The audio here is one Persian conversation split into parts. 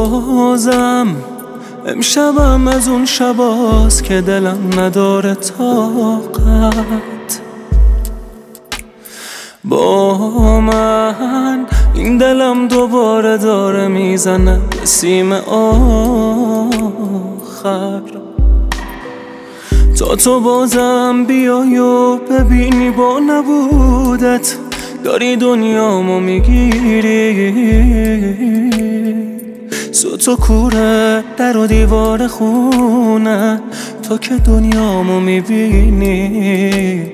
بازم امشبم از اون شباست که دلم نداره طاقت با من. این دلم دوباره داره میزنه به سیم آخر تا تو بازم بیای و ببینی با نبودت داری دنیامو میگیری. صوت و کوره در و دیوار خونه تو که دنیامو میبینی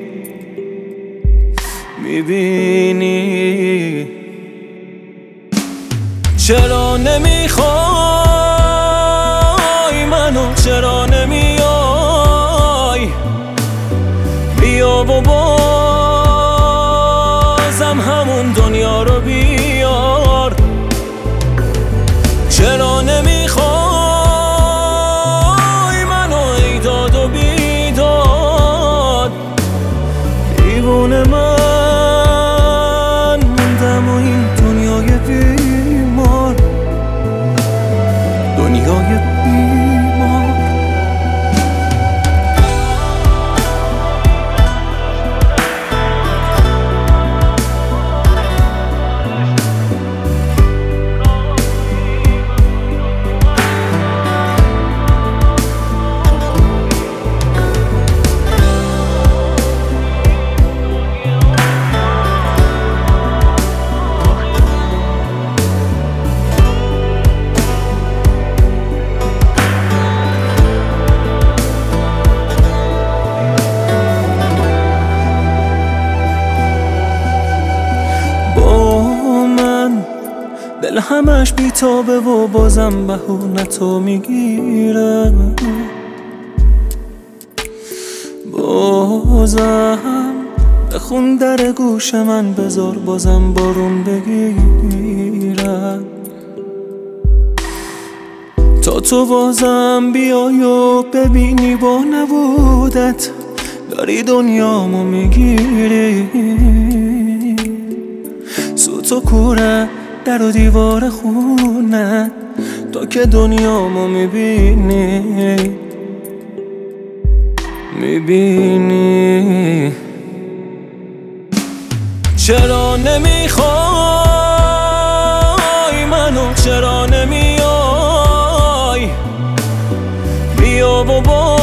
چرا نمیخوای منو، چرا نمیای بیا و بازم همون دنیا رو بیار. چرا نمیخوای منو ای داد و بیداد دیوونه من موندم و این دنیای بیمار، دنیای بیمار. دل همش بیتابه و بازم بهونه تو میگیره. بازم بخون در گوش من بذار بازم بارون بگیره تا تو بازم بیای و ببینی با نبودت داری دنیامو میگیری. صوت و کوره در و دیوار خونه تو که دنیامو میبینی چرا نمیخوای منو، چرا نمیای بیا و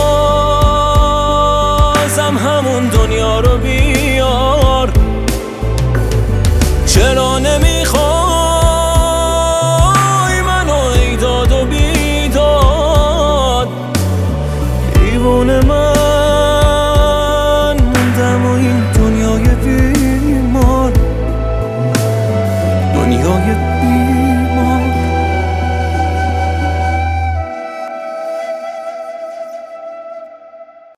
بازم همون دنیا رو بیار. چرا نمیخوای منو ای داد و بیداد دیوونه من